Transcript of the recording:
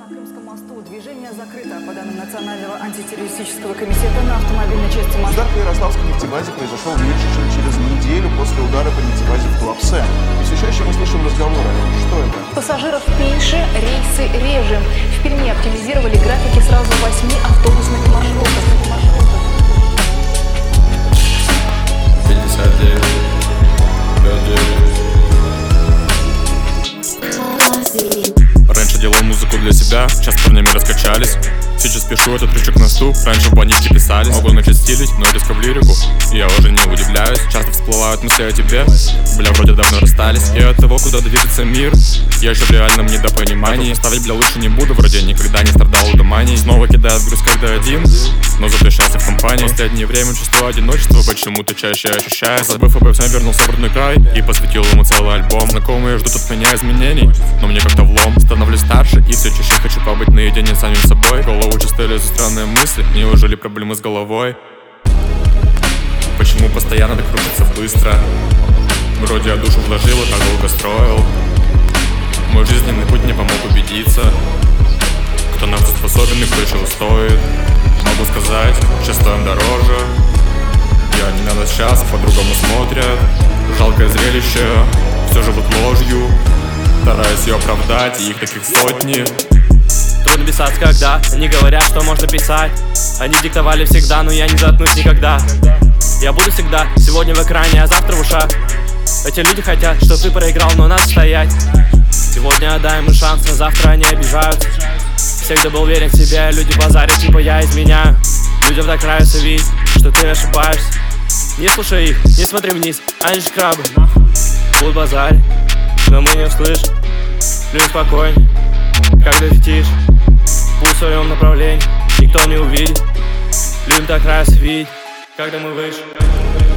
Крымском мосту движение закрыто. По данным Национального антитеррористического комитета, на автомобильной части моста... Удар по Ярославской нефтебазе произошел меньше, чем через неделю после удара по нефтебазе в Туапсе. И все чаще мы слышим разговоры. Что это? Пассажиров меньше, рейсы реже. В Перми оптимизировали графики сразу 8 автобусных маршрутов. 59, 59. Раньше делал музыку для себя, сейчас с парнями раскачались. Сейчас пишу этот трючок на стул, раньше в банничке писались. Могу начать стилить, но риска в лирику, и я уже не удивляюсь. Часто всплывают мысли о тебе, бля, вроде давно расстались. И от того, куда движется мир, я еще в реальном недопонимании. Ставить, бля, лучше не буду, вроде никогда не страдал лудоманией. Снова кидает груз, когда один, но зато счастлив в компании. В последнее время чувство одиночества почему-то чаще ощущаю. Забыв обо всем, вернулся в родной край и посвятил ему целый альбом. Знакомые ждут от меня изменений, но мне как-то влом. Становлюсь старше и все чаще хочу побыть наедине с самим собой. Голову часто лезут странные мысли, неужели проблемы с головой? Почему постоянно так крутится быстро? Вроде я душу вложил и так долго строил. Мой жизненный путь мне помог убедиться, кто на все способен и кто чего стоит. Могу сказать, сейчас стоим дороже. Я не надо сейчас, по-другому смотрят. Жалкое зрелище, все живут ложью. Стараюсь ее оправдать, и их таких сотни. Трудно писать, когда они говорят, что можно писать. Они диктовали всегда, но я не заткнусь никогда. Я буду всегда сегодня в экране, а завтра в ушах. Эти люди хотят, чтобы ты проиграл, но надо стоять. Сегодня отдай им шанс, но завтра они обижаются. Всегда был уверен в себе, люди базарят, типа я изменяю. Людям так нравится видеть, что ты ошибаешься. Не слушай их, не смотри вниз, они же крабы. Будут базарить, но мы не услышим. Люди спокойней, когда летишь, путь в своем направлении, никто не увидит. Людям так нравится видеть, когда мы выше.